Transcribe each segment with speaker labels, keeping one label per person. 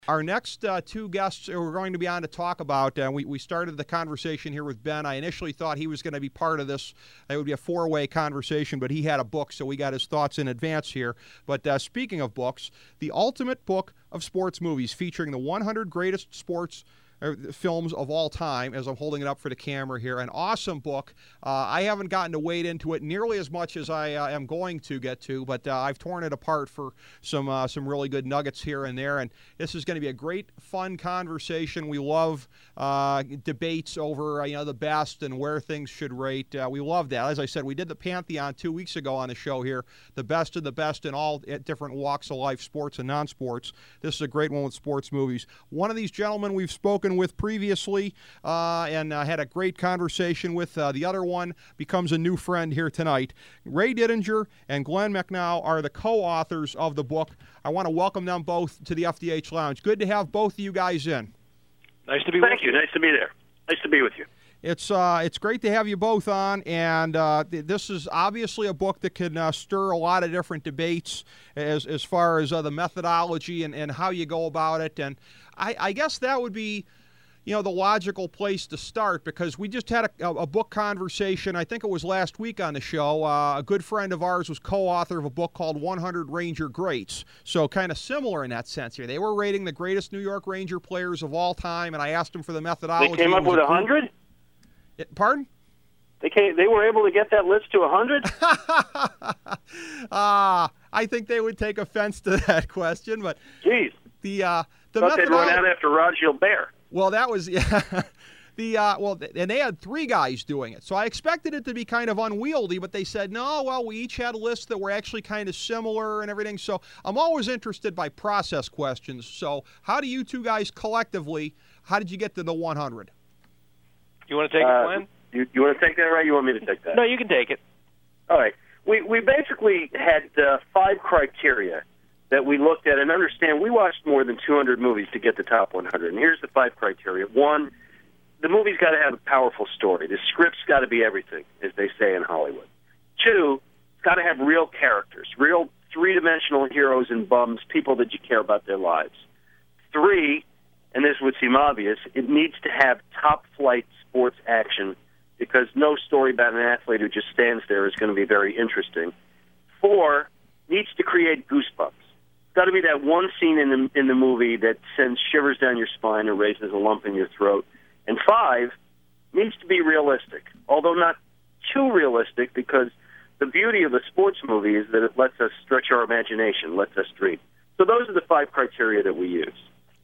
Speaker 1: Our next two guests we're going to be on to talk about, we started the conversation here with Ben. I initially thought he was going to be part of this. It would be a four-way conversation, but he had a book, so we got his thoughts in advance here. But speaking of books, the ultimate book of sports movies featuring the 100 greatest sports films of all time, as I'm holding it up for the camera here. An awesome book. I haven't gotten to wade into it nearly as much as I am going to get to, but I've torn it apart for some really good nuggets here and there. And this is going to be a great, fun conversation. We love debates over the best and where things should rate. We love that. As I said, we did the Pantheon 2 weeks ago on the show here. The best of the best in all different walks of life, sports and non-sports. This is a great one with sports movies. One of these gentlemen we've spoken with previously and had a great conversation with. The other one becomes a new friend here tonight. Ray Didinger and Glenn McNow are the co-authors of the book. I want to welcome them both to the FDH Lounge. Good to have both of you guys in.
Speaker 2: Nice to be with you. Nice to be there. Nice to be with you.
Speaker 1: It's great to have you both on, and this is obviously a book that can stir a lot of different debates as far as the methodology and how you go about it. And I guess that would be the logical place to start, because we just had a book conversation, I think it was last week on the show. A good friend of ours was co-author of a book called 100 Ranger Greats. So kind of similar in that sense here. They were rating the greatest New York Ranger players of all time, and I asked them for the methodology.
Speaker 2: They came up with 100?
Speaker 1: Pardon?
Speaker 2: They were able to get that list to 100?
Speaker 1: I think they would take offense to that question, but
Speaker 2: jeez.
Speaker 1: The
Speaker 2: thought they'd run out after Rod Gilbert.
Speaker 1: Well, that was and they had three guys doing it, so I expected it to be kind of unwieldy. But they said no. Well, we each had lists that were actually kind of similar and everything. So I'm always interested by process questions. So how do you two guys collectively? How did you get to the 100?
Speaker 3: You want to take it, Glenn?
Speaker 2: You want to take that, right? You want me to take that?
Speaker 3: No, you can take it.
Speaker 2: All right. We basically had 5 criteria that we looked at, and understand we watched more than 200 movies to get the top 100. And here's the 5 criteria. 1, the movie's got to have a powerful story. The script's got to be everything, as they say in Hollywood. 2, it's got to have real characters, real three-dimensional heroes and bums, people that you care about their lives. 3, and this would seem obvious, it needs to have top-flight sports action, because no story about an athlete who just stands there is going to be very interesting. 4, needs to create goosebumps. It's got to be that one scene in the movie that sends shivers down your spine or raises a lump in your throat. And 5, needs to be realistic, although not too realistic, because the beauty of a sports movie is that it lets us stretch our imagination, lets us dream. So those are the 5 criteria that we use.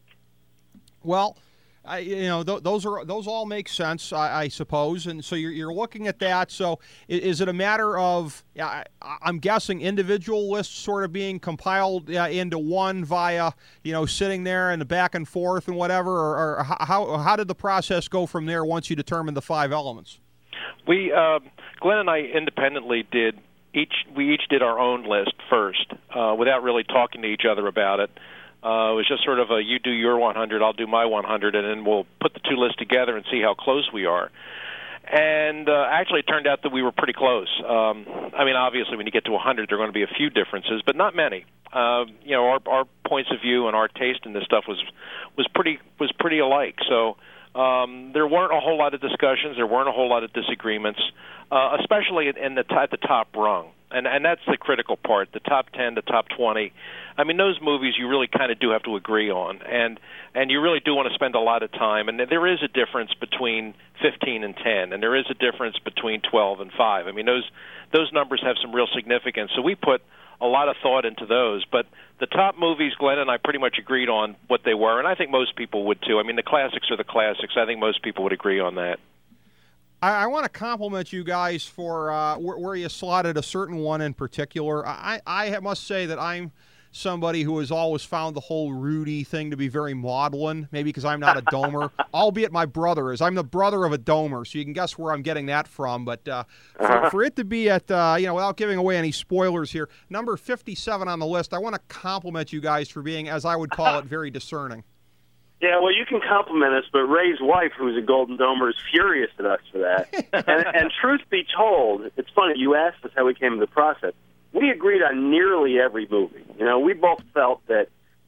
Speaker 1: Well, those all make sense, I suppose, and so you're looking at that. So is it a matter of, I'm guessing, individual lists sort of being compiled into one via sitting there and the back and forth and whatever, or how did the process go from there once you determined the 5 elements?
Speaker 3: We Glenn and I independently we each did our own list first, without really talking to each other about it. It was just sort of a, you do your 100, I'll do my 100, and then we'll put the 2 lists together and see how close we are. And actually, it turned out that we were pretty close. Obviously, when you get to 100, there are going to be a few differences, but not many. Our points of view and our taste in this stuff was pretty alike. So there weren't a whole lot of discussions. There weren't a whole lot of disagreements, especially at the top rung. And that's the critical part, the top 10, the top 20. I mean, those movies you really kind of do have to agree on, and you really do want to spend a lot of time. And there is a difference between 15 and 10, and there is a difference between 12 and 5. I mean, those numbers have some real significance. So we put a lot of thought into those. But the top movies, Glenn and I pretty much agreed on what they were, and I think most people would too. I mean, the classics are the classics. I think most people would agree on that.
Speaker 1: I want to compliment you guys for where you slotted a certain one in particular. I must say that I'm somebody who has always found the whole Rudy thing to be very maudlin, maybe because I'm not a domer, albeit my brother is. I'm the brother of a domer, so you can guess where I'm getting that from. But for it to be at, without giving away any spoilers here, number 57 on the list, I want to compliment you guys for being, as I would call it, very discerning.
Speaker 2: Yeah, well, you can compliment us, but Ray's wife, who's a Golden Domer, is furious at us for that. and truth be told, it's funny, you asked us how we came to the process. We agreed on nearly every movie. We both felt that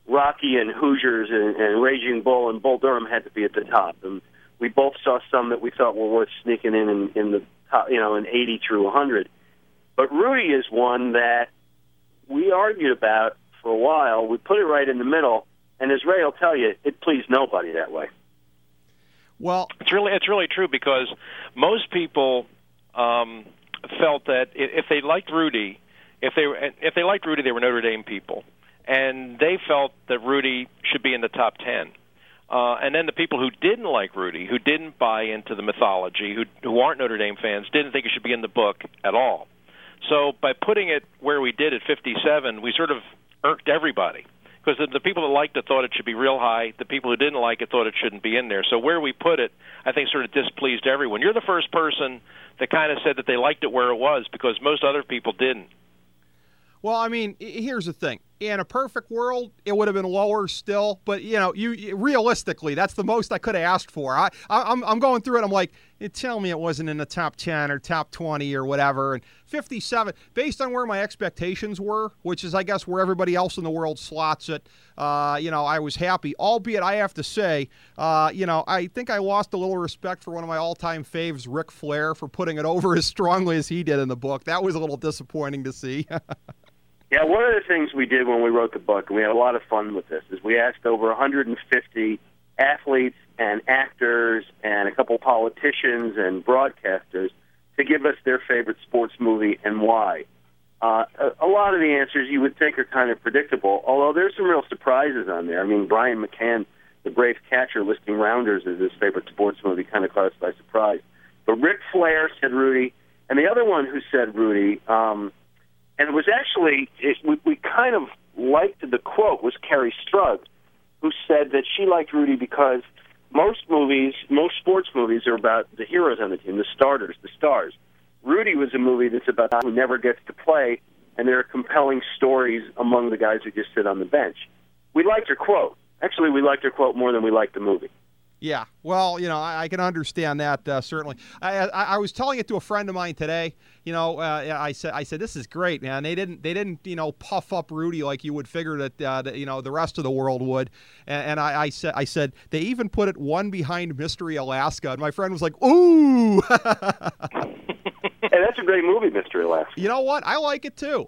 Speaker 2: Rocky and Hoosiers and Raging Bull and Bull Durham had to be at the top. And we both saw some that we thought were worth sneaking in the top, in 80 through 100. But Rudy is one that we argued about for a while. We put it right in the middle, and as Ray will tell you, it pleased nobody that way.
Speaker 3: Well, it's really true, because most people felt that if they liked Rudy, if they liked Rudy, they were Notre Dame people, and they felt that Rudy should be in the top 10. And then the people who didn't like Rudy, who didn't buy into the mythology, who aren't Notre Dame fans, didn't think it should be in the book at all. So by putting it where we did at 57, we sort of irked everybody, because the people that liked it thought it should be real high. The people who didn't like it thought it shouldn't be in there. So where we put it, I think, sort of displeased everyone. You're the first person that kind of said that they liked it where it was, because most other people didn't.
Speaker 1: Well, I mean, here's the thing. In a perfect world, it would have been lower still. But, you realistically, that's the most I could have asked for. I'm going through it. I'm like, tell me it wasn't in the top 10 or top 20 or whatever. And 57, based on where my expectations were, which is, I guess, where everybody else in the world slots it, I was happy. Albeit, I have to say, I think I lost a little respect for one of my all-time faves, Ric Flair, for putting it over as strongly as he did in the book. That was a little disappointing to see.
Speaker 2: Yeah, one of the things we did when we wrote the book, and we had a lot of fun with this, is we asked over 150 athletes and actors and a couple politicians and broadcasters to give us their favorite sports movie and why. A lot of the answers you would think are kind of predictable, although there's some real surprises on there. I mean, Brian McCann, the Braves catcher, listing Rounders as his favorite sports movie kind of caught us by surprise. But Ric Flair said Rudy, and the other one who said Rudy, and it was actually, we kind of liked the quote, was Carrie Strug, who said that she liked Rudy because most sports movies are about the heroes on the team, the starters, the stars. Rudy was a movie that's about who never gets to play, and there are compelling stories among the guys who just sit on the bench. We liked her quote. Actually, we liked her quote more than we liked the movie.
Speaker 1: Yeah, well, I can understand that, certainly. I was telling it to a friend of mine today. I said this is great, man. They didn't puff up Rudy like you would figure that the rest of the world would. And I said they even put it one behind Mystery Alaska, and my friend was like, ooh.
Speaker 2: Hey, that's a great movie, Mystery Alaska.
Speaker 1: You know what? I like it too.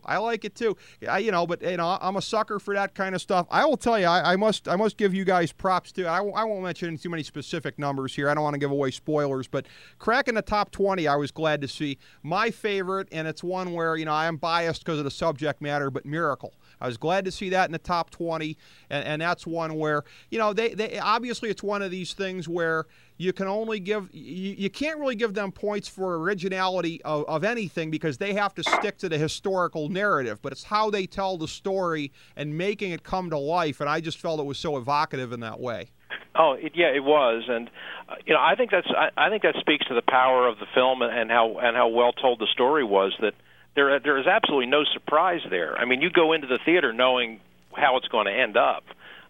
Speaker 1: But I'm a sucker for that kind of stuff. I will tell you, I must give you guys props too. I won't mention too many specific numbers here. I don't want to give away spoilers, but cracking the top 20, I was glad to see. My favorite, and it's one where I am biased because of the subject matter, but Miracle. I was glad to see that in the top 20, and that's one where they obviously it's one of these things where you can only you can't really give them points for originality of anything, because they have to stick to the historical narrative, but it's how they tell the story and making it come to life, and I just felt it was so evocative in that way.
Speaker 3: Oh, it was, and I think that speaks to the power of the film and how well told the story was. That there is absolutely no surprise there. I mean, you go into the theater knowing how it's going to end up,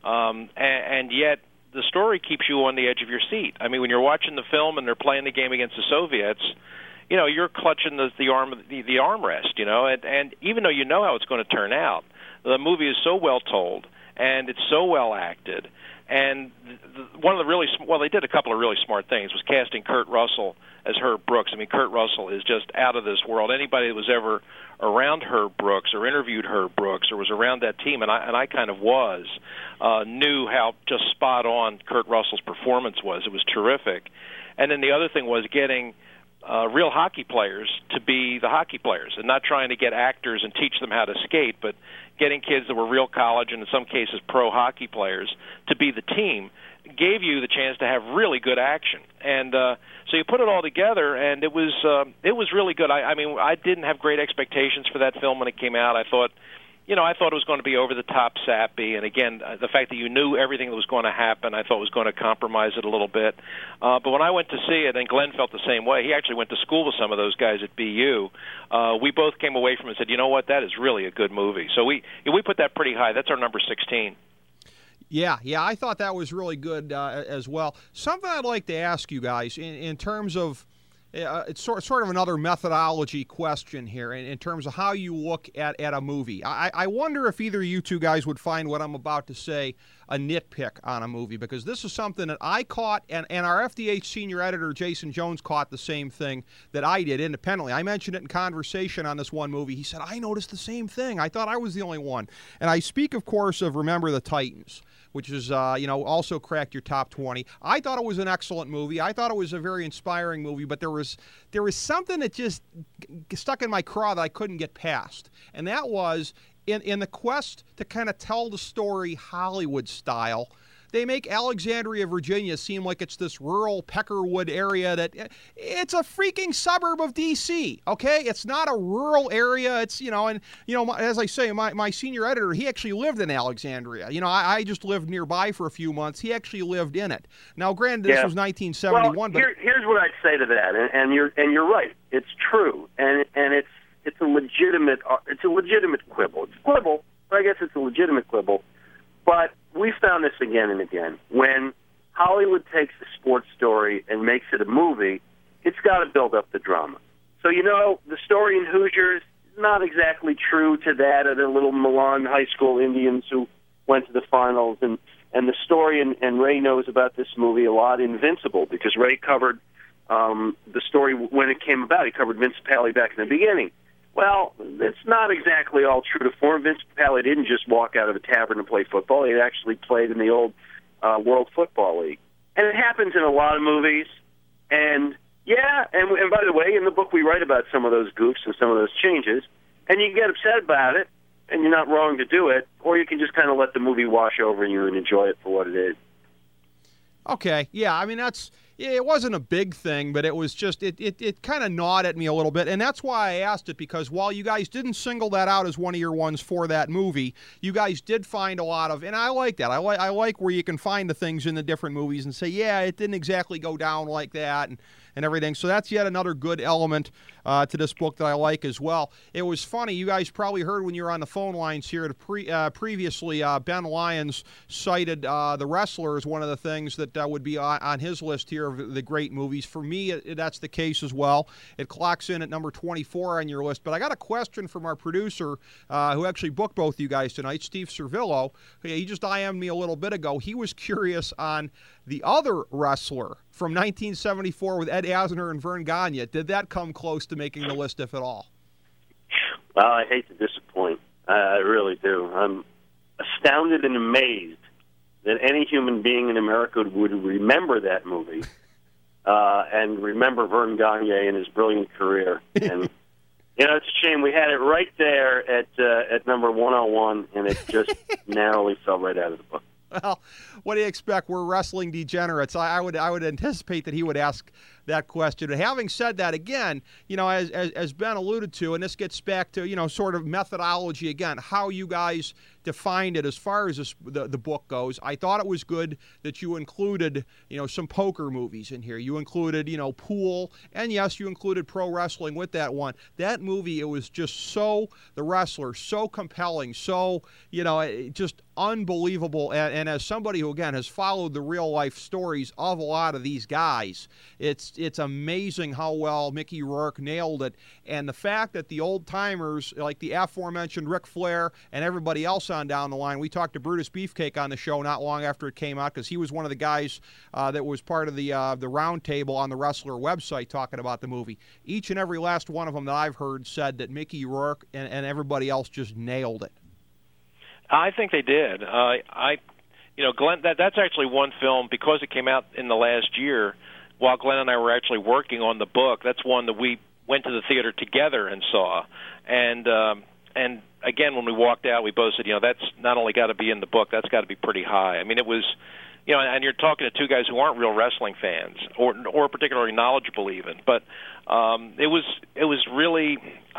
Speaker 3: and yet the story keeps you on the edge of your seat. I mean, when you're watching the film and they're playing the game against the Soviets, you're clutching the armrest, and even though you know how it's going to turn out, the movie is so well told and it's so well acted. And one of the they did a couple of really smart things, was casting Kurt Russell as Herb Brooks. I mean, Kurt Russell is just out of this world. Anybody that was ever around Herb Brooks or interviewed Herb Brooks or was around that team, and I kind of was, knew how just spot on Kurt Russell's performance was. It was terrific. And then the other thing was getting real hockey players to be the hockey players, and not trying to get actors and teach them how to skate, but getting kids that were real college and in some cases pro hockey players to be the team gave you the chance to have really good action. And so you put it all together, and it was really good. I mean, I didn't have great expectations for that film when it came out. I thought it was going to be over the top sappy, and again, the fact that you knew everything that was going to happen, I thought was going to compromise it a little bit. But when I went to see it, and Glenn felt the same way, he actually went to school with some of those guys at BU. We both came away from it and said, you know what, that is really a good movie. So we put that pretty high. That's our number 16.
Speaker 1: Yeah, I thought that was really good as well. Something I'd like to ask you guys in terms of, it's sort of another methodology question here in terms of how you look at a movie. I wonder if either of you two guys would find what I'm about to say a nitpick on a movie, because this is something that I caught, and our FDH senior editor, Jason Jones, caught the same thing that I did independently. I mentioned it in conversation on this one movie. He said, I noticed the same thing. I thought I was the only one. And I speak, of course, of Remember the Titans, which is, also cracked your top 20. I thought it was an excellent movie. I thought it was a very inspiring movie, but there was something that just stuck in my craw that I couldn't get past. And that was, in the quest to kind of tell the story Hollywood style, they make Alexandria, Virginia seem like it's this rural Peckerwood area that it's a freaking suburb of D.C., okay? It's not a rural area. It's, as I say, my senior editor, he actually lived in Alexandria. I just lived nearby for a few months. He actually lived in it. Now, granted, this was 1971.
Speaker 2: Well,
Speaker 1: but
Speaker 2: here's what I'd say to that, and you're right. It's true, and it's a legitimate quibble. It's a quibble, but I guess it's a legitimate quibble. But we found this again and again. When Hollywood takes a sports story and makes it a movie, it's got to build up the drama. So, the story in Hoosiers is not exactly true to that of the little Milan high school Indians who went to the finals. And the story, and Ray knows about this movie a lot, Invincible, because Ray covered the story when it came about. He covered Vince Papale back in the beginning. Well, it's not exactly all true to form. Vince Papale didn't just walk out of a tavern and play football. He actually played in the old World Football League. And it happens in a lot of movies. And, and by the way, in the book we write about some of those goofs and some of those changes. And you can get upset about it, and you're not wrong to do it, or you can just kind of let the movie wash over you and enjoy it for what it is.
Speaker 1: Okay, yeah, I mean, it wasn't a big thing, but it was just, it kind of gnawed at me a little bit, and that's why I asked it, because while you guys didn't single that out as one of your ones for that movie, you guys did find a lot of, and I like that. I like where you can find the things in the different movies and say, yeah, it didn't exactly go down like that, and everything. So that's yet another good element to this book that I like as well. It was funny. You guys probably heard when you were on the phone lines here previously, Ben Lyons cited The Wrestler as one of the things that would be on his list here of the great movies. For me, that's the case as well. It clocks in at number 24 on your list. But I got a question from our producer who actually booked both you guys tonight, Steve Servillo. He just IM'd me a little bit ago. He was curious on the other Wrestler from 1974 with Ed Asner and Vern Gagne. Did that come close to making the list, if at all?
Speaker 2: Well, I hate to disappoint. I really do. I'm astounded and amazed that any human being in America would remember that movie and remember Vern Gagne and his brilliant career. And, it's a shame. We had it right there at number 101, and it just narrowly fell right out of the book.
Speaker 1: Well, what do you expect? We're wrestling degenerates. I would anticipate that he would ask that question. But having said that, again, as Ben alluded to, and this gets back to, sort of methodology again, how you guys defined it as far as the book goes. I thought it was good that you included, some poker movies in here. You included, pool, and yes, you included pro wrestling with that one. That movie, it was just The Wrestler, so compelling, so, just unbelievable. And as somebody who, again, has followed the real-life stories of a lot of these guys, it's amazing how well Mickey Rourke nailed it. And the fact that the old-timers, like the aforementioned Ric Flair and everybody else on down the line, we talked to Brutus Beefcake on the show not long after it came out, because he was one of the guys that was part of the round table on the Wrestler website talking about the movie. Each and every last one of them that I've heard said that Mickey Rourke and everybody else just nailed it.
Speaker 3: I think they did. Glenn, that's actually one film, because it came out in the last year, while Glenn and I were actually working on the book, that's one that we went to the theater together and saw. And again, when we walked out, we both said, that's not only got to be in the book, that's got to be pretty high. I mean, it was, and you're talking to two guys who aren't real wrestling fans or particularly knowledgeable even, but it was really,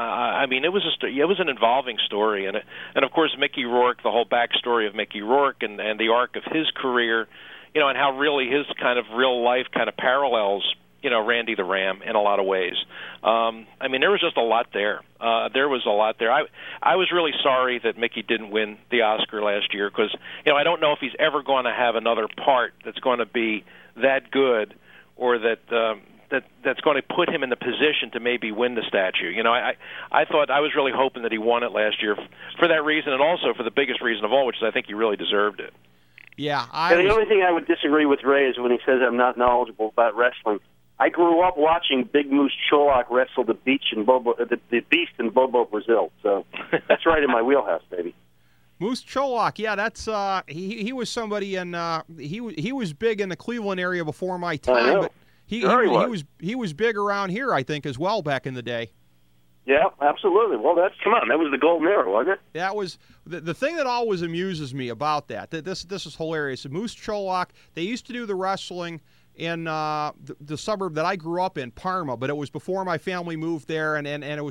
Speaker 3: it was an involving story, and of course Mickey Rourke, the whole backstory of Mickey Rourke and the arc of his career, and how really his kind of real life kind of parallels, Randy the Ram in a lot of ways. There was just a lot there. There was a lot there. I was really sorry that Mickey didn't win the Oscar last year, because, I don't know if he's ever going to have another part that's going to be that good, or that that's going to put him in the position to maybe win the statue. You know, I thought I was really hoping that he won it last year for that reason, and also for the biggest reason of all, which is I think he really deserved it.
Speaker 1: Yeah,
Speaker 2: the only thing I would disagree with Ray is when he says I'm not knowledgeable about wrestling. I grew up watching Big Moose Cholak wrestle the Beast in Bobo Brazil, so that's right in my wheelhouse, baby.
Speaker 1: Moose Cholak, yeah, that's he was somebody, and he was big in the Cleveland area before my time, but he was big around here, I think, as well back in the day.
Speaker 2: Yeah, absolutely. Well, that was the golden era, wasn't it?
Speaker 1: That was the thing that always amuses me about that. This is hilarious. Moose Cholak, they used to do the wrestling in the suburb that I grew up in, Parma, but it was before my family moved there, and I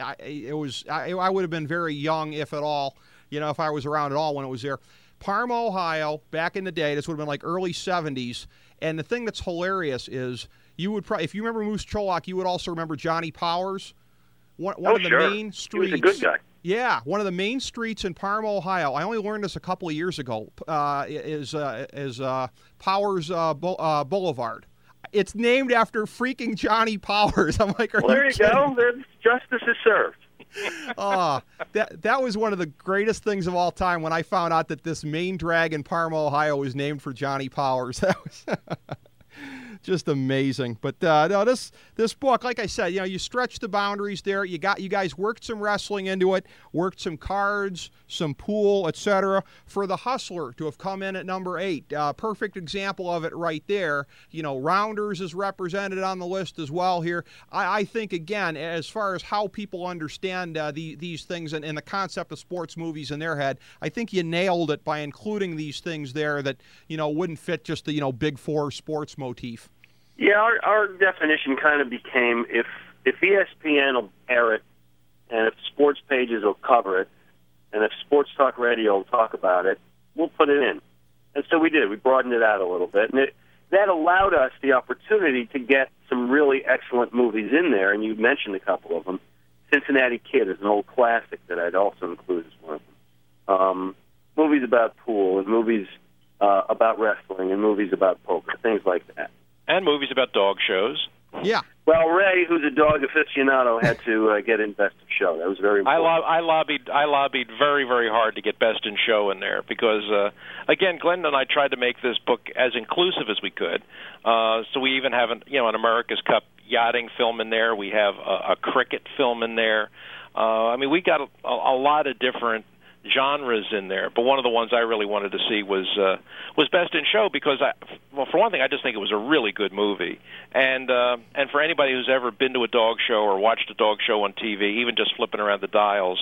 Speaker 1: would have been very young, if at all, you know, if I was around at all when it was there. Parma, Ohio, back in the day, this would have been like early 70s, and the thing that's hilarious is you would probably, if you remember Moose Cholak, you would also remember Johnny Powers. One of the main streets.
Speaker 2: He was a good guy.
Speaker 1: Yeah, one of the main streets in Parma, Ohio. I only learned this a couple of years ago. Is Powers Boulevard. It's named after freaking Johnny Powers. I'm like,
Speaker 2: well, there you go. Justice is served.
Speaker 1: That was one of the greatest things of all time when I found out that this main drag in Parma, Ohio, was named for Johnny Powers. That was just amazing. But no, this book, like I said, you know, you stretch the boundaries there. You guys worked some wrestling into it, worked some cards, some pool, etc. For The Hustler to have come in at number 8, perfect example of it right there. You know, Rounders is represented on the list as well here. I think, again, as far as how people understand these things and the concept of sports movies in their head, I think you nailed it by including these things there that, you know, wouldn't fit just the, you know, Big Four sports motif.
Speaker 2: Yeah, our definition kind of became if ESPN will air it, and if sports pages will cover it, and if Sports Talk Radio will talk about it, we'll put it in. And so we did. We broadened it out a little bit. And that allowed us the opportunity to get some really excellent movies in there, and you mentioned a couple of them. Cincinnati Kid is an old classic that I'd also include as one of them. Movies about pool, and movies about wrestling, and movies about poker, things like that.
Speaker 3: And movies about dog shows.
Speaker 1: Yeah.
Speaker 2: Well, Ray, who's a dog aficionado, had to get in Best of Show. That was very important.
Speaker 3: I lobbied very, very hard to get Best in Show in there because, again, Glenn and I tried to make this book as inclusive as we could. So we even have an America's Cup yachting film in there. We have a cricket film in there. I mean, we got a lot of different genres in there, but one of the ones I really wanted to see was Best in Show because, for one thing, I just think it was a really good movie, and for anybody who's ever been to a dog show or watched a dog show on TV, even just flipping around the dials,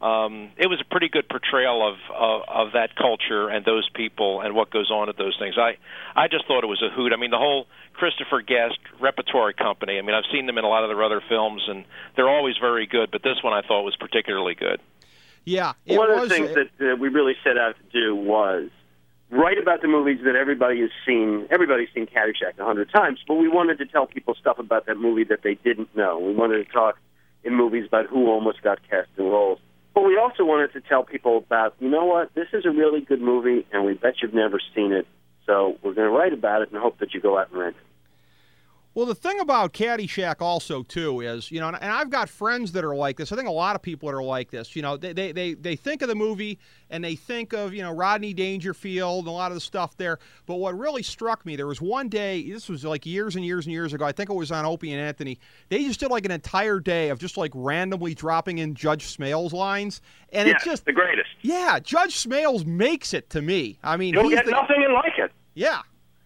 Speaker 3: it was a pretty good portrayal of that culture and those people and what goes on at those things. I just thought it was a hoot. I mean, the whole Christopher Guest Repertory Company, I mean, I've seen them in a lot of their other films, and they're always very good, but this one I thought was particularly good.
Speaker 1: Yeah,
Speaker 2: one of the things that we really set out to do was write about the movies that everybody has seen. Everybody's seen Caddyshack 100 times, but we wanted to tell people stuff about that movie that they didn't know. We wanted to talk in movies about who almost got cast in roles. But we also wanted to tell people about, you know what, this is a really good movie, and we bet you've never seen it. So we're going to write about it and hope that you go out and rent it.
Speaker 1: Well, the thing about Caddyshack also, too, is, you know, and I've got friends that are like this. I think a lot of people are like this. You know, they think of the movie and they think of, you know, Rodney Dangerfield and a lot of the stuff there. But what really struck me, there was one day, this was like years and years and years ago, I think it was on Opie and Anthony, they just did like an entire day of just like randomly dropping in Judge Smales lines. And it's just
Speaker 2: the greatest.
Speaker 1: Yeah, Judge Smales makes it to me. I mean,
Speaker 2: you'll get nothing and like it.
Speaker 1: Yeah.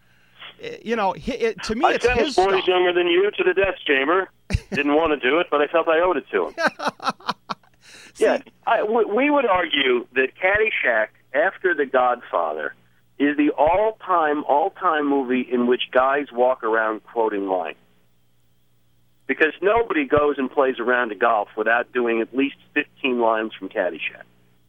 Speaker 1: You know, to me, it's his stuff.
Speaker 2: I sent boys younger than you to the death chamber. Didn't want to do it, but I felt I owed it to him. We would argue that Caddyshack, after The Godfather, is the all-time movie in which guys walk around quoting lines. Because nobody goes and plays a round of golf without doing at least 15 lines from Caddyshack.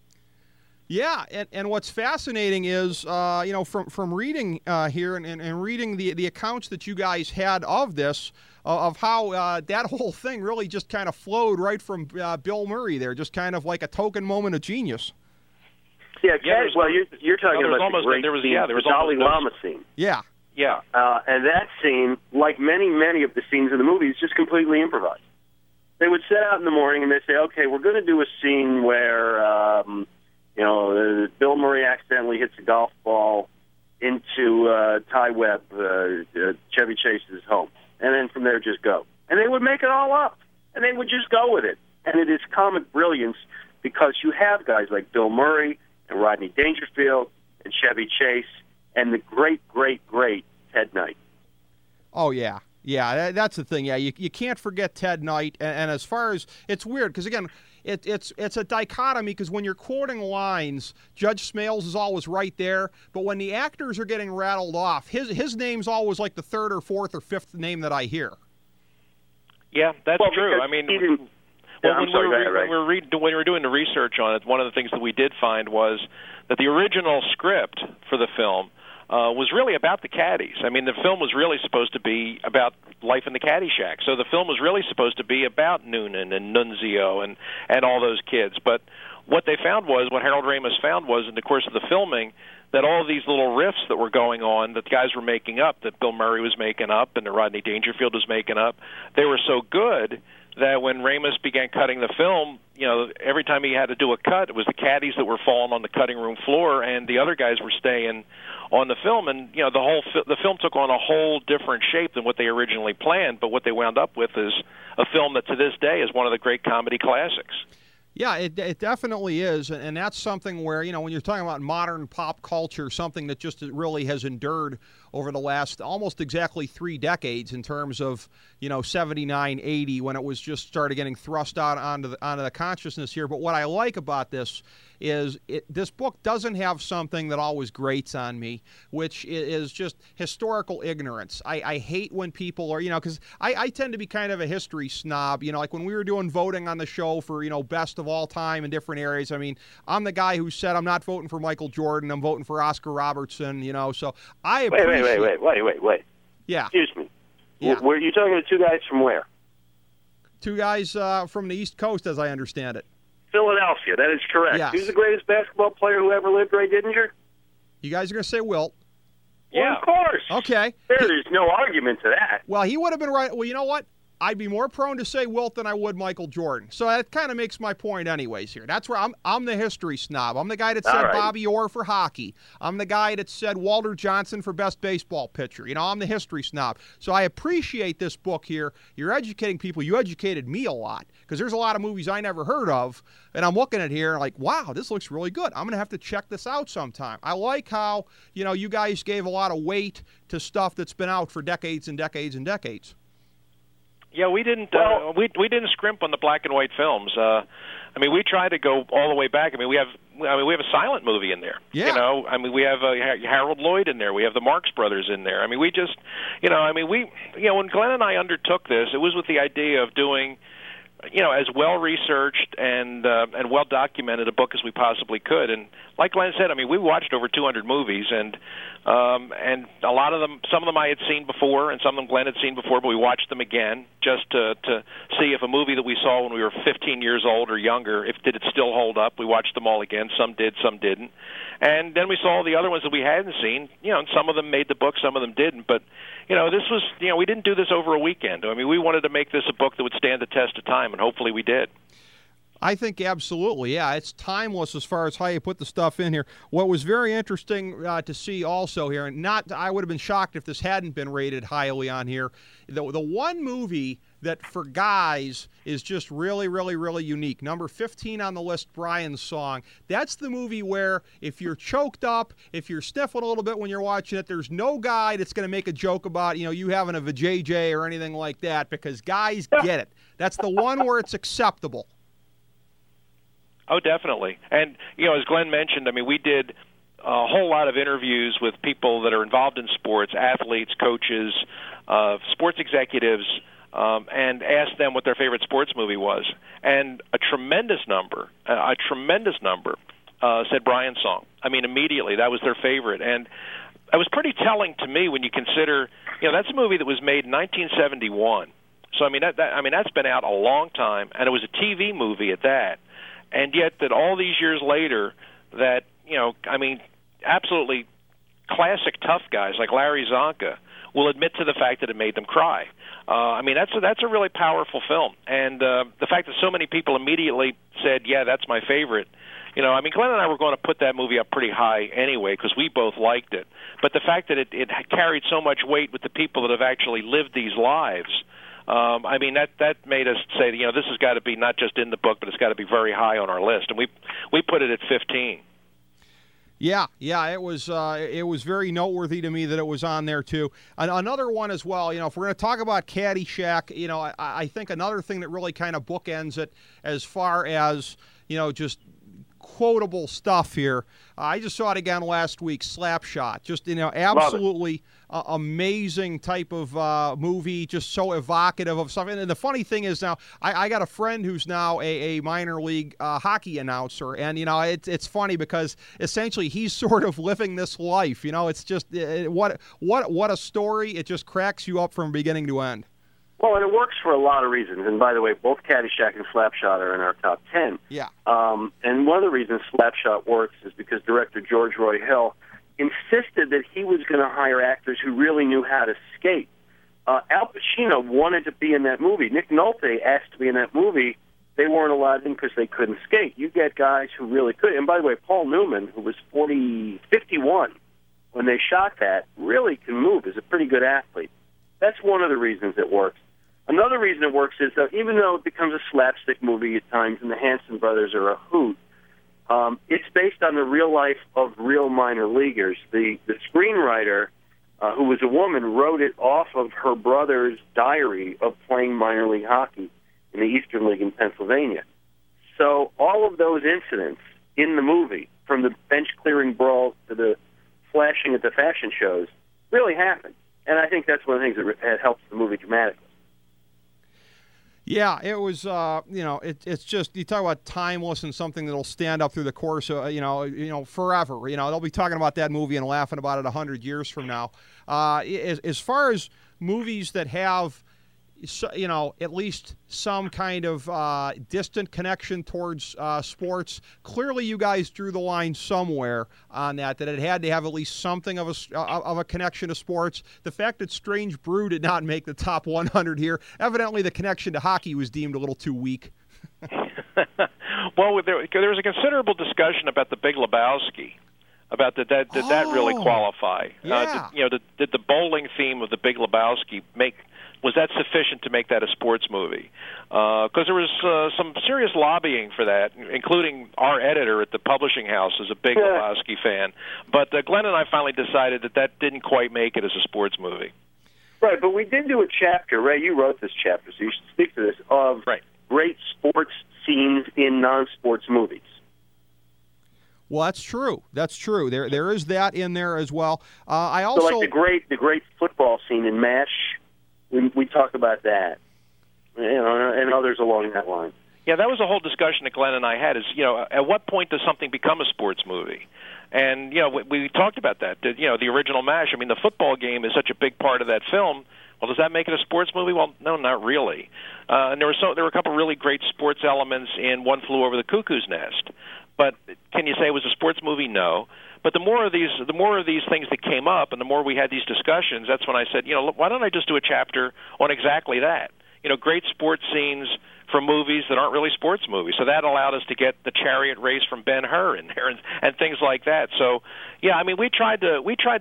Speaker 1: Yeah, and what's fascinating is, you know, from reading here and reading the accounts that you guys had of this, of how that whole thing really just kind of flowed right from Bill Murray there, just kind of like a token moment of genius.
Speaker 2: Yeah, well, you're talking about the Dalai Lama scene.
Speaker 1: Yeah.
Speaker 3: Yeah.
Speaker 2: And that scene, like many of the scenes in the movie, is just completely improvised. They would set out in the morning and they'd say, okay, we're going to do a scene where, Bill Murray accidentally hits a golf ball into Ty Webb, Chevy Chase's home. And then from there, just go. And they would make it all up. And they would just go with it. And it is comic brilliance because you have guys like Bill Murray and Rodney Dangerfield and Chevy Chase and the great Ted Knight.
Speaker 1: Oh, yeah. Yeah, that's the thing. Yeah, you can't forget Ted Knight. And as far as, it's weird because, again, it's a dichotomy because when you're quoting lines, Judge Smales is always right there. But when the actors are getting rattled off, his name's always like the third or fourth or fifth name that I hear.
Speaker 3: Yeah, that's true. I mean, when we were doing the research on it, one of the things that we did find was that the original script for the film was really about the caddies. I mean, the film was really supposed to be about life in the caddy shack. So the film was really supposed to be about Noonan and Nunzio and all those kids. But what Harold Ramis found was in the course of the filming that all these little riffs that were going on that the guys were making up, that Bill Murray was making up and that Rodney Dangerfield was making up, they were so good that when Ramis began cutting the film, every time he had to do a cut, it was the caddies that were falling on the cutting room floor, and the other guys were staying on the film. And the film took on a whole different shape than what they originally planned. But what they wound up with is a film that to this day is one of the great comedy classics.
Speaker 1: Yeah, it definitely is, and that's something where, when you're talking about modern pop culture, something that just really has endured over the last almost exactly 3 decades in terms of, 79, 80, when it was just started getting thrust out onto the consciousness here. But what I like about this is this book doesn't have something that always grates on me, which is just historical ignorance. I hate when people are, because I tend to be kind of a history snob, like when we were doing voting on the show for, best of all time in different areas. I mean, I'm the guy who said I'm not voting for Michael Jordan, I'm voting for Oscar Robertson, so I appreciate...
Speaker 2: Wait.
Speaker 1: Yeah.
Speaker 2: Excuse me.
Speaker 1: Yeah.
Speaker 2: Were you talking to 2 guys from where?
Speaker 1: 2 guys from the East Coast, as I understand it.
Speaker 2: Philadelphia, that is correct.
Speaker 1: Yes.
Speaker 2: Who's the greatest basketball player who ever lived, Ray Didinger?
Speaker 1: You guys are going to say Wilt.
Speaker 2: Yeah. Well, of course.
Speaker 1: Okay.
Speaker 2: There's no argument to that.
Speaker 1: Well, he would have been right. Well, you know what? I'd be more prone to say Wilt than I would Michael Jordan. So that kind of makes my point anyways here. That's where I'm the history snob. I'm the guy that said Bobby Orr for hockey. I'm the guy that said Walter Johnson for best baseball pitcher. I'm the history snob. So I appreciate this book here. You're educating people. You educated me a lot because there's a lot of movies I never heard of, and I'm looking at here like, wow, this looks really good. I'm going to have to check this out sometime. I like how, you guys gave a lot of weight to stuff that's been out for decades and decades and decades.
Speaker 3: Yeah, we didn't didn't scrimp on the black and white films. We try to go all the way back. We have a silent movie in there.
Speaker 1: Yeah.
Speaker 3: We have Harold Lloyd in there. We have the Marx Brothers in there. We just, when Glenn and I undertook this, it was with the idea of doing, as well researched and well documented a book as we possibly could. And like Glenn said, we watched over 200 movies, and a lot of them, some of them I had seen before, and some of them Glenn had seen before, but we watched them again just to see if a movie that we saw when we were 15 years old or younger, did it still hold up. We watched them all again. Some did, some didn't. And then we saw the other ones that we hadn't seen, and some of them made the book, some of them didn't. But, this was, we didn't do this over a weekend. We wanted to make this a book that would stand the test of time, and hopefully we did.
Speaker 1: I think absolutely, yeah. It's timeless as far as how you put the stuff in here. What was very interesting to see also here, and I would have been shocked if this hadn't been rated highly on here, the one movie that for guys is just really, really, really unique. Number 15 on the list, Brian's Song. That's the movie where if you're choked up, if you're sniffling a little bit when you're watching it, there's no guy that's going to make a joke about, you having a vajayjay or anything like that, because guys get it. That's the one where it's acceptable.
Speaker 3: Oh, definitely. And, as Glenn mentioned, we did a whole lot of interviews with people that are involved in sports, athletes, coaches, sports executives, and asked them what their favorite sports movie was. And a tremendous number said Brian's Song. Immediately, that was their favorite. And it was pretty telling to me when you consider, that's a movie that was made in 1971. So, that's been out a long time, and it was a TV movie at that. And yet that all these years later that, absolutely classic tough guys like Larry Zonka will admit to the fact that it made them cry. I mean, that's a really powerful film, and the fact that so many people immediately said, "Yeah, that's my favorite." You know, I mean, Glenn and I were going to put that movie up pretty high anyway because we both liked it. But the fact that it carried so much weight with the people that have actually lived these lives, I mean, that made us say, you know, this has got to be not just in the book, but it's got to be very high on our list. And we put it at 15.
Speaker 1: Yeah, it was very noteworthy to me that it was on there too. Another one as well, you know, if we're going to talk about Caddyshack, you know, I think another thing that really kind of bookends it as far as, you know, just quotable stuff here. I just saw it again last week, Slapshot. Just, you know, absolutely amazing type of movie, just so evocative of something. And the funny thing is now, I got a friend who's now a minor league hockey announcer, and, you know, it's funny because essentially he's sort of living this life. You know, it's just, what a story. It just cracks you up from beginning to end.
Speaker 2: Well, and it works for a lot of reasons. And by the way, both Caddyshack and Slapshot are in our top 10.
Speaker 1: Yeah.
Speaker 2: And one of the reasons Slapshot works is because director George Roy Hill insisted that he was going to hire actors who really knew how to skate. Al Pacino wanted to be in that movie. Nick Nolte asked to be in that movie. They weren't allowed in because they couldn't skate. You get guys who really could. And by the way, Paul Newman, who was 51 when they shot that, really can move, is a pretty good athlete. That's one of the reasons it works. Another reason it works is that even though it becomes a slapstick movie at times and the Hanson brothers are a hoot, it's based on the real life of real minor leaguers. The screenwriter, who was a woman, wrote it off of her brother's diary of playing minor league hockey in the Eastern League in Pennsylvania. So all of those incidents in the movie, from the bench-clearing brawl to the flashing at the fashion shows, really happened. And I think that's one of the things that helps the movie dramatically.
Speaker 1: Yeah, it was, you know, it's just, you talk about timeless and something that'll stand up through the course of, you know, forever. You know, they'll be talking about that movie and laughing about it 100 years from now. As far as movies that have, you know, at least some kind of distant connection towards sports, clearly you guys drew the line somewhere on that it had to have at least something of a connection to sports. The fact that Strange Brew did not make the top 100 here, evidently the connection to hockey was deemed a little too weak.
Speaker 3: Well, there was a considerable discussion about The Big Lebowski. About did that really qualify?
Speaker 1: Yeah.
Speaker 3: Did the bowling theme of The Big Lebowski was that sufficient to make that a sports movie? Because there was some serious lobbying for that, including our editor at the publishing house is a big Lebowski fan. But Glenn and I finally decided that didn't quite make it as a sports movie.
Speaker 2: Right, but we did do a chapter, Ray, you wrote this chapter, so you should speak to this, of great sports scenes in non-sports movies.
Speaker 1: Well, that's true. That's true. There is that in there as well. I also
Speaker 2: so like the great football scene in MASH. We talk about that, you know, and others along that line.
Speaker 3: Yeah, that was a whole discussion that Glenn and I had. Is, you know, at what point does something become a sports movie? And, you know, we talked about that. You know, the original MASH. I mean, the football game is such a big part of that film. Well, does that make it a sports movie? Well, no, not really. And there were a couple really great sports elements in One Flew Over the Cuckoo's Nest. But can you say it was a sports movie? No. But the more of these things that came up, and the more we had these discussions, that's when I said, you know, why don't I just do a chapter on exactly that? You know, great sports scenes from movies that aren't really sports movies. So that allowed us to get the chariot race from Ben-Hur in there and things like that. So, yeah, I mean, we tried to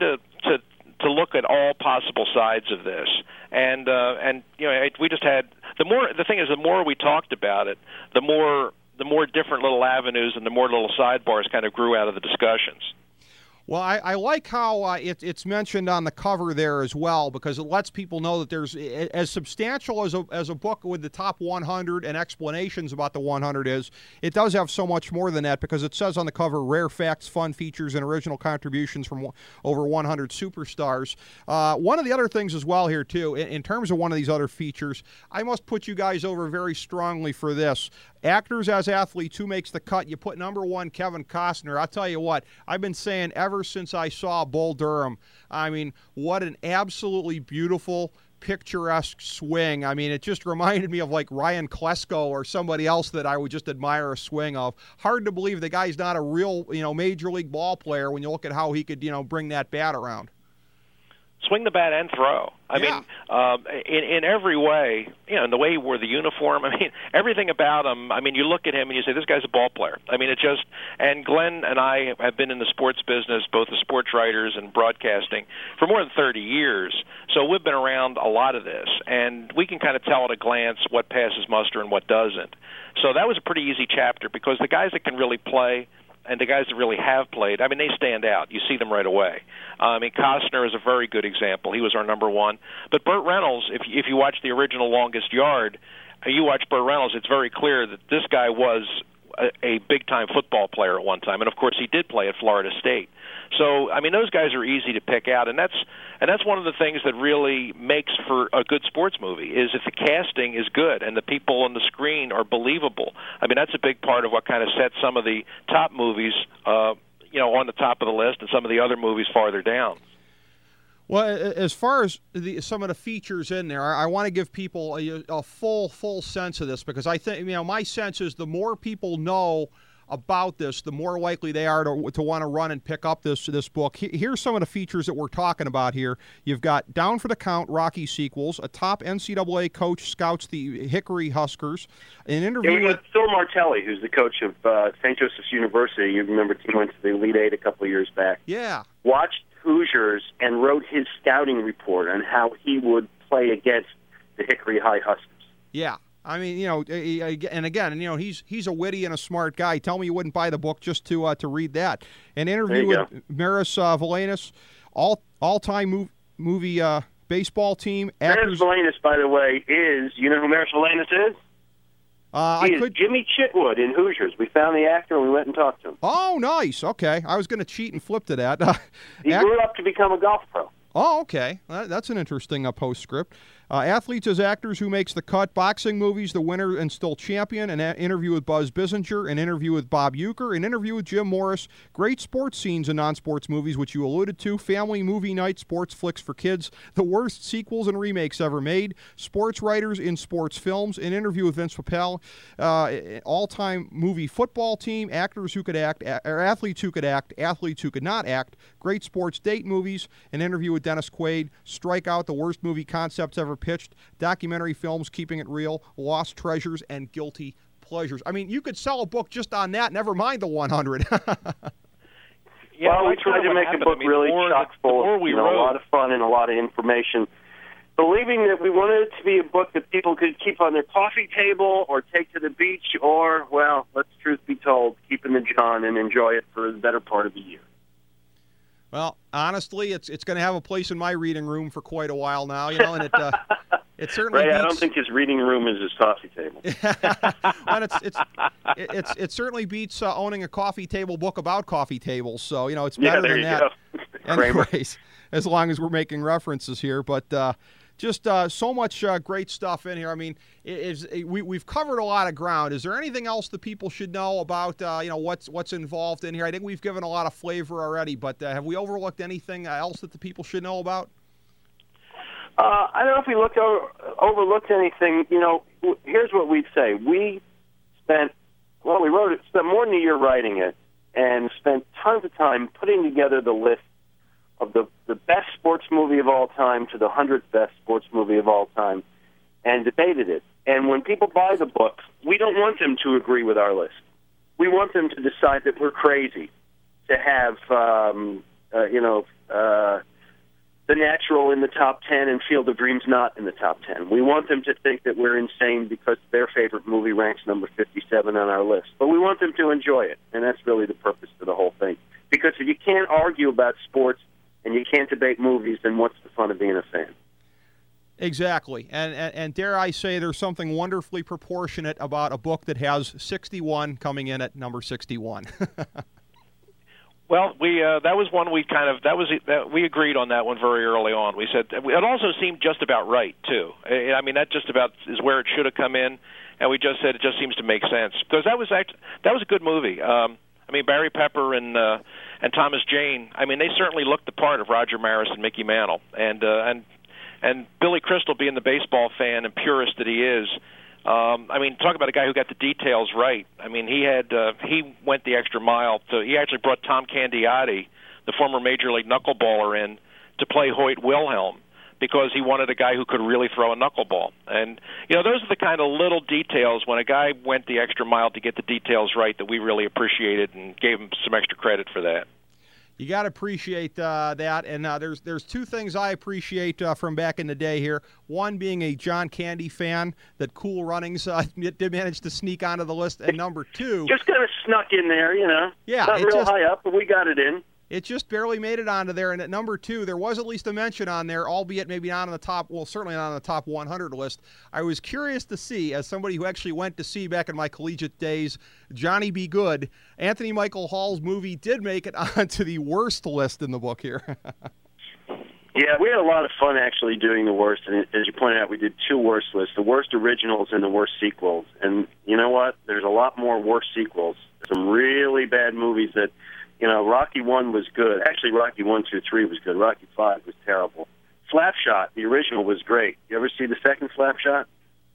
Speaker 3: look at all possible sides of this, and you know, we just had the thing is the more we talked about it, the more different little avenues and the more little sidebars kind of grew out of the discussions.
Speaker 1: Well, I like how it's mentioned on the cover there as well, because it lets people know that there's, as substantial as a book with the top 100 and explanations about the 100 is, it does have so much more than that, because it says on the cover, rare facts, fun features, and original contributions from over 100 superstars. One of the other things as well here, too, in terms of one of these other features, I must put you guys over very strongly for this. Actors as athletes, who makes the cut? You put number one, Kevin Costner. I'll tell you what, I've been saying ever since I saw Bull Durham, I mean, what an absolutely beautiful picturesque swing. I mean, it just reminded me of like Ryan Klesko or somebody else that I would just admire a swing of. Hard to believe the guy's not a real, major league ball player when you look at how he could, bring that bat around.
Speaker 3: Swing the bat and throw. I mean, in every way, in the way he wore the uniform. I mean, everything about him. I mean, you look at him and you say, this guy's a ball player. I mean, and Glenn and I have been in the sports business, both as sports writers and broadcasting, for more than 30 years. So we've been around a lot of this, and we can kind of tell at a glance what passes muster and what doesn't. So that was a pretty easy chapter because the guys that can really play and the guys that really have played, I mean, they stand out. You see them right away. I mean, Costner is a very good example. He was our number one. But Burt Reynolds, if you watch the original Longest Yard, you watch Burt Reynolds, it's very clear that this guy was a big-time football player at one time. And, of course, he did play at Florida State. So, I mean, those guys are easy to pick out. And that's one of the things that really makes for a good sports movie, is if the casting is good and the people on the screen are believable. I mean, that's a big part of what kind of sets some of the top movies, on the top of the list and some of the other movies farther down.
Speaker 1: Well, as far as some of the features in there, I want to give people a full sense of this, because I think, my sense is the more people know about this, the more likely they are to want to run and pick up this book. Here's some of the features that we're talking about here. You've got Down for the Count Rocky sequels, a top NCAA coach scouts the Hickory Huskers, an interview with
Speaker 2: Phil Martelli, who's the coach of St. Joseph's University. You remember he went to the Elite Eight a couple of years back.
Speaker 1: Yeah.
Speaker 2: Watched Hoosiers and wrote his scouting report on how he would play against the Hickory High Huskers.
Speaker 1: Yeah. I mean, and again, he's a witty and a smart guy. Tell me you wouldn't buy the book just to read that. An interview with Maris Valanis, all-time movie baseball team.
Speaker 2: Maris Valanis, by the way, is, you know who Maris Valanis is? He is Jimmy Chitwood in Hoosiers. We found the actor and we went and talked to him.
Speaker 1: Oh, nice. Okay. I was going to cheat and flip to that.
Speaker 2: He grew up to become a golf pro.
Speaker 1: Oh, okay. That's an interesting postscript. Athletes as Actors, Who Makes the Cut, Boxing Movies, The Winner and Still Champion, an interview with Buzz Bissinger, an interview with Bob Uecker, an interview with Jim Morris, great sports scenes in non-sports movies, which you alluded to, family movie night, sports flicks for kids, the worst sequels and remakes ever made, sports writers in sports films, an interview with Vince Papale, all-time movie football team, actors who could act, or athletes who could act, athletes who could not act, great sports date movies, an interview with Dennis Quaid, Strikeout, the worst movie concepts ever pitched, documentary films, Keeping It Real, Lost Treasures, and Guilty Pleasures. I mean, you could sell a book just on that, never mind the 100.
Speaker 2: Well, we tried to make a book really chock full of a lot of fun and a lot of information, believing that we wanted it to be a book that people could keep on their coffee table or take to the beach or, well, let's truth be told, keep in the John and enjoy it for the better part of the year.
Speaker 1: Well, honestly, it's going to have a place in my reading room for quite a while now, and it certainly
Speaker 2: beats... I don't think his reading room is his coffee table.
Speaker 1: And it certainly beats owning a coffee table book about coffee tables, so it's better than that. Anyways, as long as we're making references here, but just so much great stuff in here. I mean, we've covered a lot of ground. Is there anything else that people should know about what's involved in here? I think we've given a lot of flavor already, but have we overlooked anything else that the people should know about?
Speaker 2: I don't know if we overlooked anything. Here's what we'd say. We spent more than a year writing it and spent tons of time putting together the list of the best sports movie of all time to the 100th best sports movie of all time, and debated it. And when people buy the book, we don't want them to agree with our list. We want them to decide that we're crazy to have, The Natural in the top 10 and Field of Dreams not in the top 10. We want them to think that we're insane because their favorite movie ranks number 57 on our list. But we want them to enjoy it, and that's really the purpose of the whole thing. Because if you can't argue about sports and you can't debate movies, then what's the fun of being a fan?
Speaker 1: Exactly. And dare I say there's something wonderfully proportionate about a book that has 61 coming in at number 61.
Speaker 3: Well, that was one we agreed on that one very early on. We said it also seemed just about right too. I mean, that just about is where it should have come in, and we just said it just seems to make sense because that was a good movie. I mean, Barry Pepper and Thomas Jane. I mean, they certainly looked the part of Roger Maris and Mickey Mantle, and And Billy Crystal, being the baseball fan and purist that he is, I mean, talk about a guy who got the details right. I mean, he went the extra mile. He actually brought Tom Candiotti, the former Major League knuckleballer, in to play Hoyt Wilhelm, because he wanted a guy who could really throw a knuckleball. And, those are the kind of little details, when a guy went the extra mile to get the details right, that we really appreciated and gave him some extra credit for that.
Speaker 1: You got to appreciate that, and there's two things I appreciate from back in the day here. One being a John Candy fan, that Cool Runnings did manage to sneak onto the list, and number two...
Speaker 2: Just kind of snuck in there,
Speaker 1: Yeah,
Speaker 2: not real high up, but we got it in.
Speaker 1: It just barely made it onto there, and at number two, there was at least a mention on there, albeit maybe not on the top, well, certainly not on the top 100 list. I was curious to see, as somebody who actually went to see back in my collegiate days, Johnny Be Good, Anthony Michael Hall's movie did make it onto the worst list in the book here.
Speaker 2: Yeah, we had a lot of fun actually doing the worst, and as you pointed out, we did two worst lists, the worst originals and the worst sequels. And you know what? There's a lot more worst sequels. Some really bad movies that... Rocky 1 was good. Actually, Rocky 1, 2, 3 was good. Rocky 5 was terrible. Slapshot, the original, was great. You ever see the second Slapshot?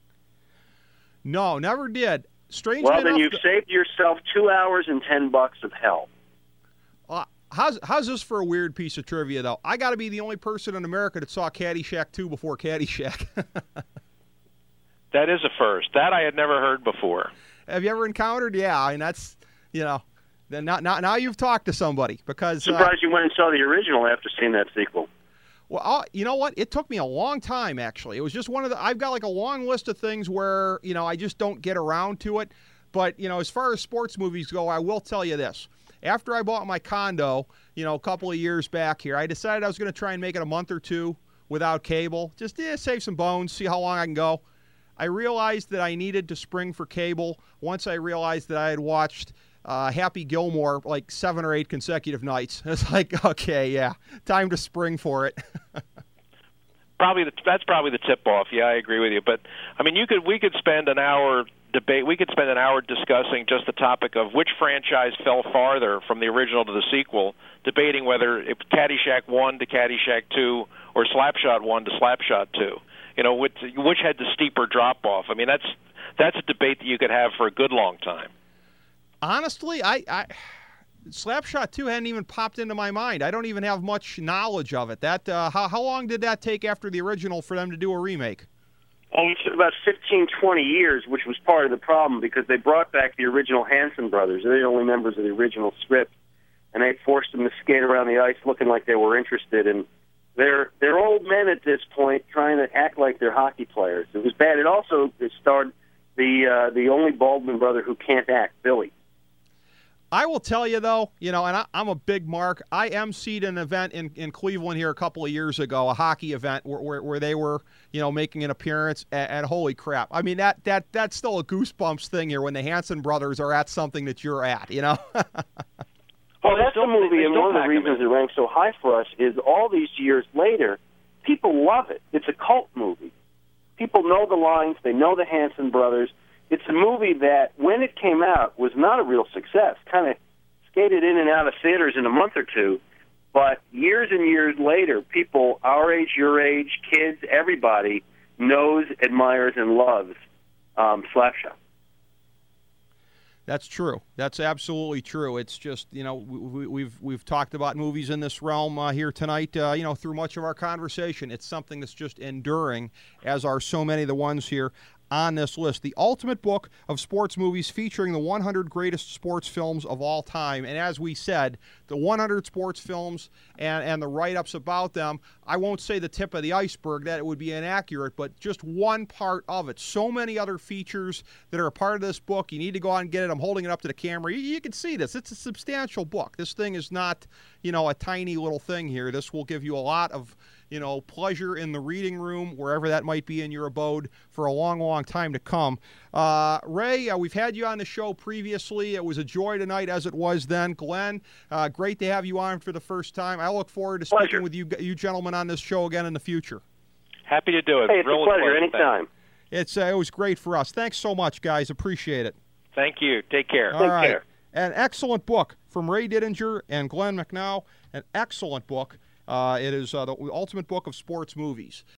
Speaker 1: No, never did. Strangely
Speaker 2: well, then
Speaker 1: enough,
Speaker 2: you've saved yourself 2 hours and $10 of hell.
Speaker 1: How's this for a weird piece of trivia, though? I got to be the only person in America that saw Caddyshack 2 before Caddyshack.
Speaker 3: That is a first. That I had never heard before.
Speaker 1: Have you ever encountered? Yeah, I mean, that's, Then now you've talked to somebody, because...
Speaker 2: Surprised you went and saw the original after seeing that sequel.
Speaker 1: Well, you know what? It took me a long time, actually. It was just one of the... I've got like a long list of things where, I just don't get around to it. But, as far as sports movies go, I will tell you this. After I bought my condo, a couple of years back here, I decided I was going to try and make it a month or two without cable. Just save some bones, see how long I can go. I realized that I needed to spring for cable once I realized that I had watched... Happy Gilmore like 7 or 8 consecutive nights. It's like, okay, yeah, time to spring for it.
Speaker 3: That's probably the tip-off. Yeah, I agree with you. But I mean, we could spend an hour debate. We could spend an hour discussing just the topic of which franchise fell farther from the original to the sequel, debating whether it Caddyshack 1 to Caddyshack 2 or Slapshot 1 to Slapshot 2. Which had the steeper drop-off. I mean, that's a debate that you could have for a good long time.
Speaker 1: Honestly, I Slapshot 2 hadn't even popped into my mind. I don't even have much knowledge of it. That how long did that take after the original for them to do a remake?
Speaker 2: Oh, it took about 15, 20 years, which was part of the problem, because they brought back the original Hanson brothers. They're the only members of the original script, and they forced them to skate around the ice looking like they were interested. And they're old men at this point, trying to act like they're hockey players. It was bad. It also starred the only Baldwin brother who can't act, Billy.
Speaker 1: I will tell you, though, and I'm a big mark. I emceed an event in Cleveland here a couple of years ago, a hockey event where they were, making an appearance, and holy crap. I mean, that's still a Goosebumps thing here when the Hanson brothers are at something that you're at,
Speaker 2: Well, that's the movie, and one of the reasons it ranks so high for us is all these years later, people love it. It's a cult movie. People know the lines. They know the Hanson brothers. It's a movie that, when it came out, was not a real success. Kind of skated in and out of theaters in a month or two. But years and years later, people our age, your age, kids, everybody knows, admires, and loves Slapshot.
Speaker 1: That's true. That's absolutely true. It's just, we've talked about movies in this realm here tonight, through much of our conversation. It's something that's just enduring, as are so many of the ones here on this list. The ultimate book of sports movies featuring the 100 greatest sports films of all time. And as we said, the 100 sports films and the write-ups about them, I won't say the tip of the iceberg, that it would be inaccurate, but just one part of it. So many other features that are a part of this book. You need to go out and get it. I'm holding it up to the camera. You can see this. It's a substantial book. This thing is not, a tiny little thing here. This will give you a lot of pleasure in the reading room, wherever that might be in your abode, for a long, long time to come. Ray, we've had you on the show previously. It was a joy tonight, as it was then. Glenn, great to have you on for the first time. I look forward to speaking with you gentlemen on this show again in the future.
Speaker 3: Happy to do it.
Speaker 2: Hey, it's a pleasure. Anytime.
Speaker 1: It was great for us. Thanks so much, guys. Appreciate it.
Speaker 3: Thank you. Take care.
Speaker 1: All right. Take care. An excellent book from Ray Didinger and Glenn McNow. An excellent book. It is the ultimate book of sports movies.